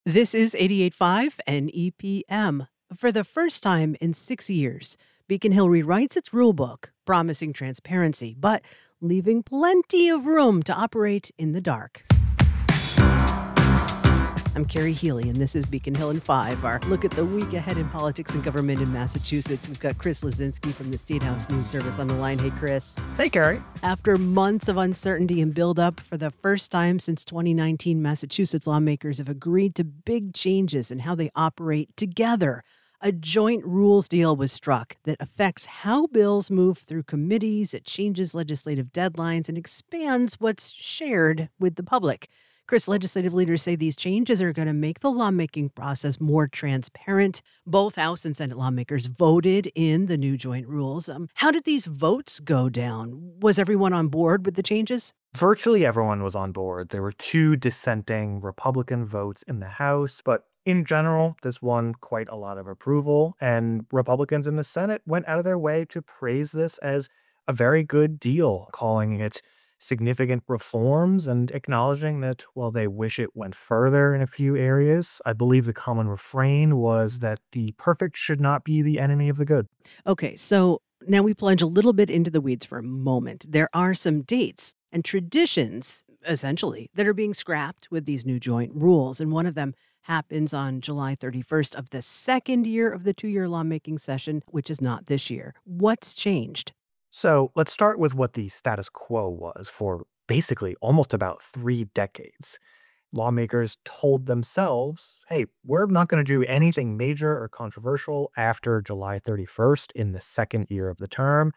This is 88.5 NEPM. For the first time in 6 years, Beacon Hill rewrites its rulebook, promising transparency, but leaving plenty of room to operate in the dark. I'm Carrie Healy, and this is Beacon Hill in 5, our look at the week ahead in politics and government in Massachusetts. We've got Chris Lazinski from the State House News Service on the line. Hey, Chris. Hey, Carrie. After months of uncertainty and buildup, for the first time since 2019, Massachusetts lawmakers have agreed to big changes in how they operate together. A joint rules deal was struck that affects how bills move through committees, it changes legislative deadlines, and expands what's shared with the public. Chris, legislative leaders say these changes are going to make the lawmaking process more transparent. Both House and Senate lawmakers voted in the new joint rules. How did these votes go down? Was everyone on board with the changes? Virtually everyone was on board. There were two dissenting Republican votes in the House, but in general, this won quite a lot of approval, and Republicans in the Senate went out of their way to praise this as a very good deal, calling it significant reforms and acknowledging that, while they wish it went further in a few areas, I believe the common refrain was that the perfect should not be the enemy of the good. Okay, so now we plunge a little bit into the weeds for a moment. There are some dates and traditions, essentially, that are being scrapped with these new joint rules, and one of them happens on July 31st of the second year of the two-year lawmaking session, which is not this year. What's changed? So let's start with what the status quo was for basically almost about 3 decades. Lawmakers told themselves, hey, we're not going to do anything major or controversial after July 31st in the second year of the term,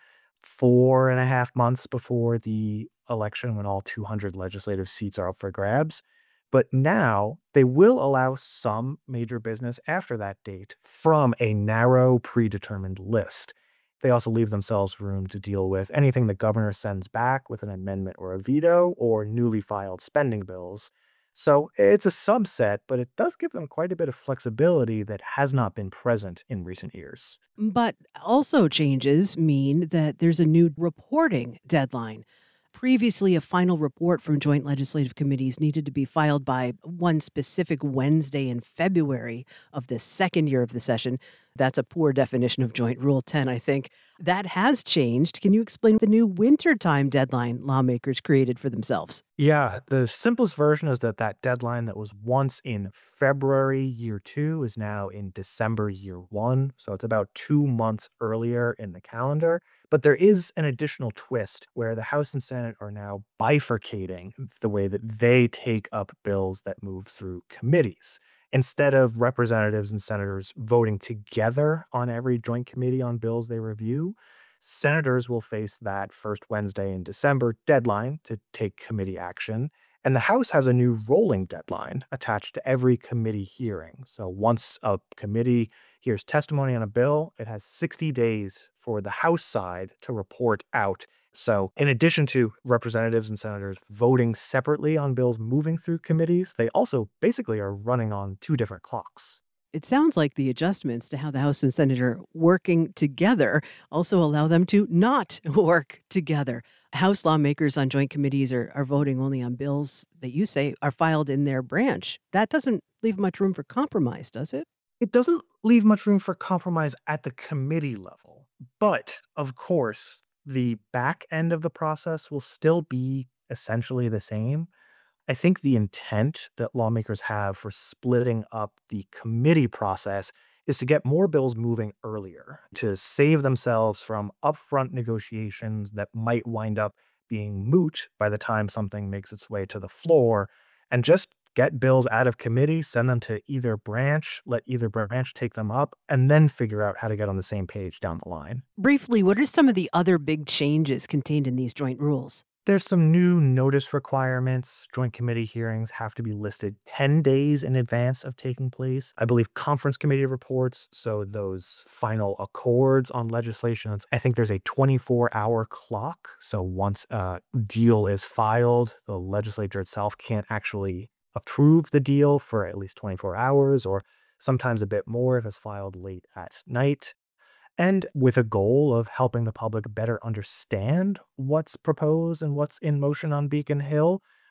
4.5 months before the election when all 200 legislative seats are up for grabs. But now they will allow some major business after that date from a narrow predetermined list. They also leave themselves room to deal with anything the governor sends back with an amendment or a veto, or newly filed spending bills. So it's a subset, but it does give them quite a bit of flexibility that has not been present in recent years. But also changes mean that there's a new reporting deadline. Previously, a final report from joint legislative committees needed to be filed by one specific Wednesday in February of the second year of the session. That's a poor definition of Joint Rule 10, I think. That has changed. Can you explain the new wintertime deadline lawmakers created for themselves? Yeah, the simplest version is that deadline that was once in February year two is now in December year one. So it's about 2 months earlier in the calendar. But there is an additional twist where the House and Senate are now bifurcating the way that they take up bills that move through committees. Instead of representatives and senators voting together on every joint committee on bills they review, senators will face that first Wednesday in December deadline to take committee action. And the House has a new rolling deadline attached to every committee hearing. So once a committee hears testimony on a bill, it has 60 days for the House side to report out. So, in addition to representatives and senators voting separately on bills moving through committees, they also basically are running on two different clocks. It sounds like the adjustments to how the House and Senate are working together also allow them to not work together. House lawmakers on joint committees are voting only on bills that you say are filed in their branch. That doesn't leave much room for compromise, does it? It doesn't leave much room for compromise at the committee level. But, of course, the back end of the process will still be essentially the same. I think the intent that lawmakers have for splitting up the committee process is to get more bills moving earlier, to save themselves from upfront negotiations that might wind up being moot by the time something makes its way to the floor, and just get bills out of committee, send them to either branch, let either branch take them up, and then figure out how to get on the same page down the line. Briefly, what are some of the other big changes contained in these joint rules? There's some new notice requirements. Joint committee hearings have to be listed 10 days in advance of taking place. I believe conference committee reports, so those final accords on legislation, I think there's a 24-hour clock. So once a deal is filed, the legislature itself can't actually approve the deal for at least 24 hours, or sometimes a bit more if it's filed late at night. And with a goal of helping the public better understand what's proposed and what's in motion on Beacon Hill,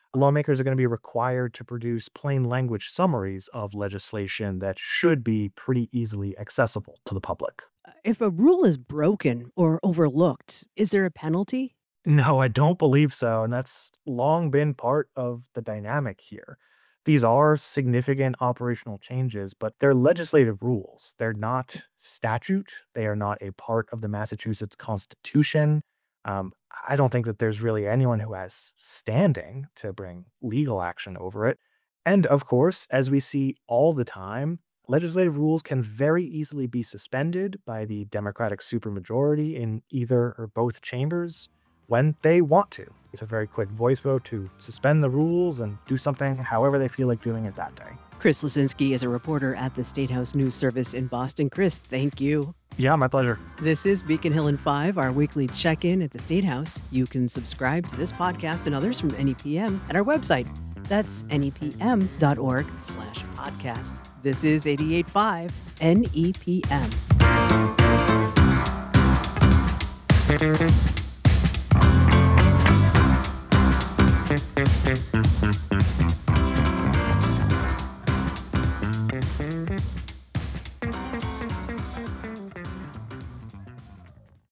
Lawmakers are going to be required to produce plain language summaries of legislation that should be pretty easily accessible to the public. If a rule is broken or overlooked, is there a penalty? No, I don't believe so. And that's long been part of the dynamic here. These are significant operational changes, but they're legislative rules. They're not statute. They are not a part of the Massachusetts Constitution. Um, I don't think that there's really anyone who has standing to bring legal action over it. And of course, as we see all the time, legislative rules can very easily be suspended by the Democratic supermajority in either or both chambers when they want to. It's a very quick voice vote to suspend the rules and do something however they feel like doing it that day. Chris Lisinski is a reporter at the State House News Service in Boston. Chris, thank you. Yeah, my pleasure. This is Beacon Hill and 5, our weekly check-in at the State House. You can subscribe to this podcast and others from NEPM at our website. That's nepm.org/podcast. This is 88.5 NEPM.